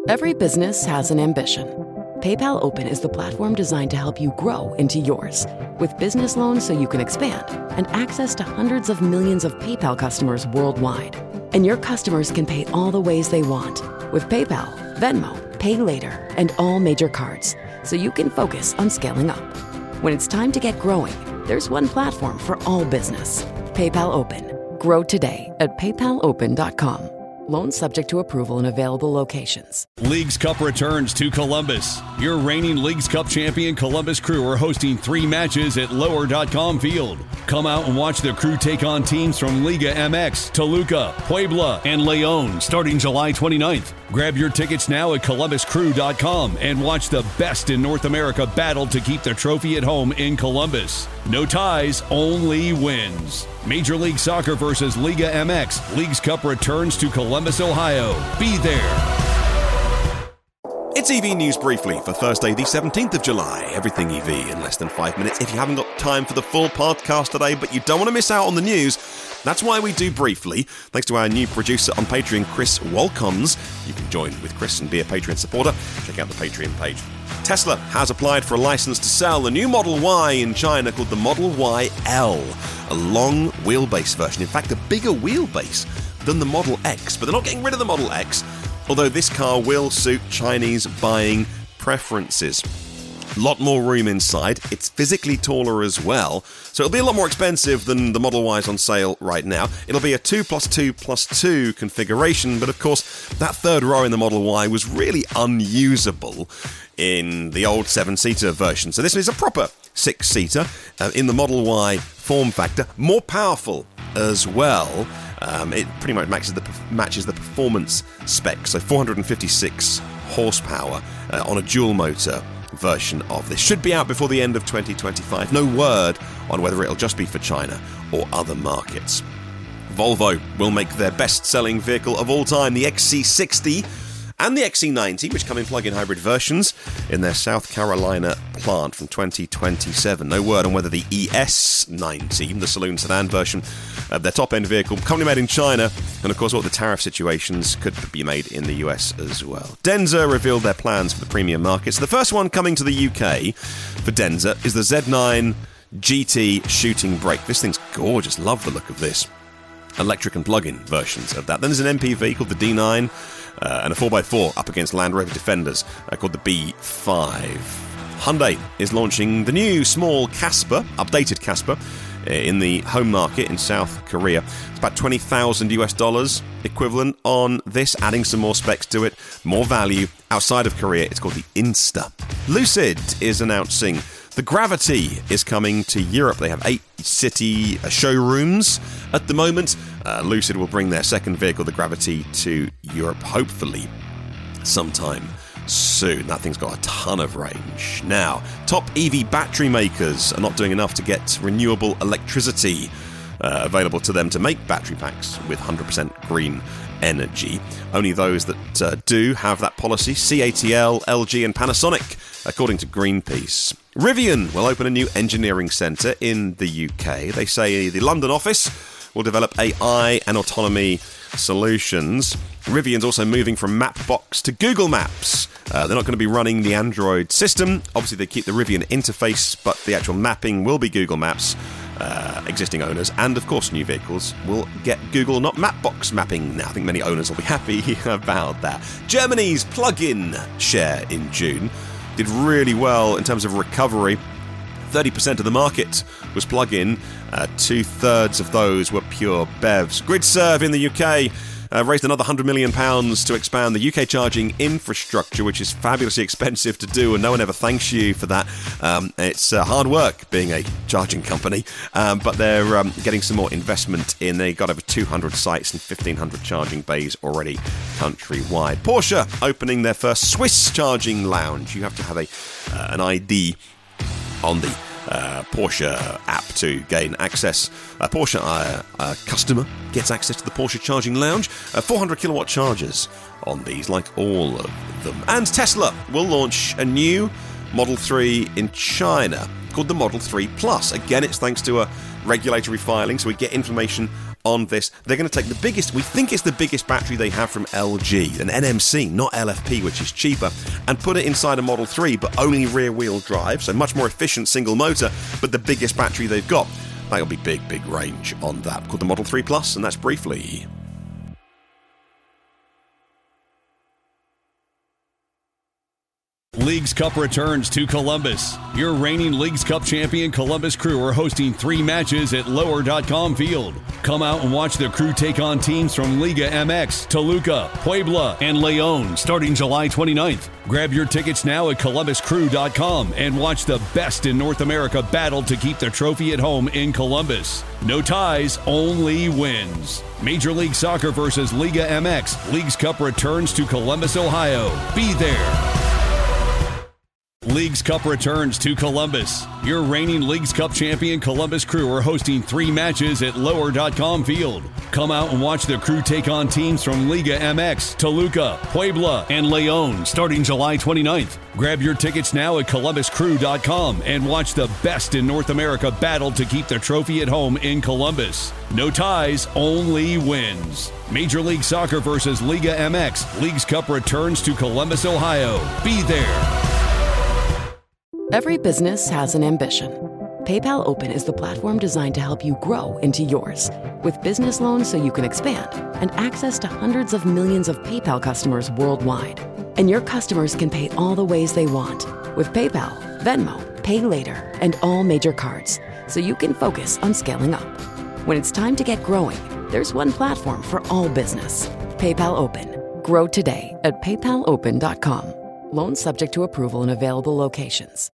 Every business has an ambition. PayPal Open is the platform designed to help you grow into yours. With business loans so you can expand and access to hundreds of millions of PayPal customers worldwide. And your customers can pay all the ways they want with PayPal, Venmo, Pay Later, and all major cards, so you can focus on scaling up. When it's time to get growing, there's one platform for all business. PayPal Open. Grow today at paypalopen.com. Loans subject to approval in available locations. Leagues Cup returns to Columbus. Your reigning Leagues Cup champion Columbus Crew are hosting 3 matches at Lower.com Field. Come out and watch the Crew take on teams from Liga MX, Toluca, Puebla, and León starting July 29th. Grab your tickets now at columbuscrew.com and watch the best in North America battle to keep the trophy at home in Columbus. No ties, only wins. Major League Soccer versus Liga MX. Leagues Cup returns to Columbus, Ohio. Be there. It's EV News Briefly for Thursday, the 17th of July. Everything EV in less than 5 minutes. If you haven't got time for the full podcast today, but you don't want to miss out on the news, that's why we do Briefly. Thanks to our new producer on Patreon, Chris Walcombs. You can join with Chris and be a Patreon supporter. Check out the Patreon page. Tesla has applied for a license to sell the new Model Y in China called the Model Y L, a long wheelbase version. In fact, a bigger wheelbase than the Model X, but they're not getting rid of the Model X, although this car will suit Chinese buying preferences. A lot more room inside. It's physically taller as well, so it'll be a lot more expensive than the Model Ys on sale right now. It'll be a 2+2+2 configuration, but of course, that third row in the Model Y was really unusable in the old 7-seater version. So this is a proper 6-seater in the Model Y form factor, more powerful as well. It pretty much matches the performance specs, so 456 horsepower on a dual motor version of this. Should be out before the end of 2025. No word on whether it'll just be for China or other markets. Volvo will make their best-selling vehicle of all time, the XC60 and the XC90, which come in plug-in hybrid versions, in their South Carolina plant from 2027. No word on whether the ES90, the saloon sedan version of their top-end vehicle, currently made in China, and of course what the tariff situations could be made in the US as well. Denza revealed their plans for the premium markets. The first one coming to the UK for Denza is the Z9 GT shooting brake. This thing's gorgeous. Love the look of this. Electric and plug-in versions of that. Then there's an MPV called the D9, and a 4x4 up against Land Rover Defenders called the B5. Hyundai is launching the new small Casper, updated Casper, in the home market in South Korea. It's about $20,000 equivalent on this, adding some more specs to it, more value. Outside of Korea, it's called the Insta. Lucid is announcing the Gravity is coming to Europe. They have 8 city showrooms at the moment. Lucid will bring their second vehicle, the Gravity, to Europe, hopefully sometime soon. That thing's got a ton of range. Now, top EV battery makers are not doing enough to get renewable electricity available to them to make battery packs with 100% green energy. Only those that do have that policy, CATL, LG and Panasonic, according to Greenpeace. Rivian will open a new engineering centre in the UK. They say the London office will develop AI and autonomy solutions. Rivian's also moving from Mapbox to Google Maps. They're not going to be running the Android system. Obviously, they keep the Rivian interface, but the actual mapping will be Google Maps. Existing owners and, of course, new vehicles will get Google, not Mapbox mapping now. I think many owners will be happy about that. Germany's plug-in share in June did really well in terms of recovery. 30% of the market was plug-in. 2/3 of those were pure BEVs. Gridserve in the UK raised another £100 million to expand the UK charging infrastructure, which is fabulously expensive to do, and no one ever thanks you for that. It's hard work being a charging company, but they're getting some more investment in. They got over 200 sites and 1,500 charging bays already countrywide. Porsche opening their first Swiss charging lounge. You have to have an ID on the Porsche app to gain access. A Porsche customer gets access to the Porsche Charging Lounge. 400 kilowatt chargers on these, like all of them. And Tesla will launch a new Model 3 in China called the Model 3 Plus. Again, it's thanks to a regulatory filing, so we get information on this. They're going to take the biggest, we think it's the biggest battery they have from LG, an NMC, not LFP, which is cheaper, and put it inside a Model 3, but only rear-wheel drive, so much more efficient single motor, but the biggest battery they've got. That'll be big range on that. Called the Model 3 Plus, and that's briefly. Leagues Cup returns to Columbus. Your reigning Leagues Cup champion Columbus Crew are hosting 3 matches at Lower.com Field. Come out and watch the Crew take on teams from Liga MX, Toluca, Puebla, and León starting July 29th. Grab your tickets now at ColumbusCrew.com and watch the best in North America battle to keep the trophy at home in Columbus. No ties, only wins. Major League Soccer versus Liga MX. Leagues Cup returns to Columbus, Ohio. Be there. Leagues Cup returns to Columbus. Your reigning Leagues Cup champion Columbus Crew are hosting 3 matches at Lower.com Field. Come out and watch the Crew take on teams from Liga MX, Toluca, Puebla, and León starting July 29th. Grab your tickets now at ColumbusCrew.com and watch the best in North America battle to keep the trophy at home in Columbus. No ties, only wins. Major League Soccer versus Liga MX. Leagues Cup returns to Columbus, Ohio. Be there. Every business has an ambition. PayPal Open is the platform designed to help you grow into yours. With business loans so you can expand and access to hundreds of millions of PayPal customers worldwide. And your customers can pay all the ways they want with PayPal, Venmo, Pay Later, and all major cards, so you can focus on scaling up. When it's time to get growing, there's one platform for all business. PayPal Open. Grow today at paypalopen.com. Loans subject to approval in available locations.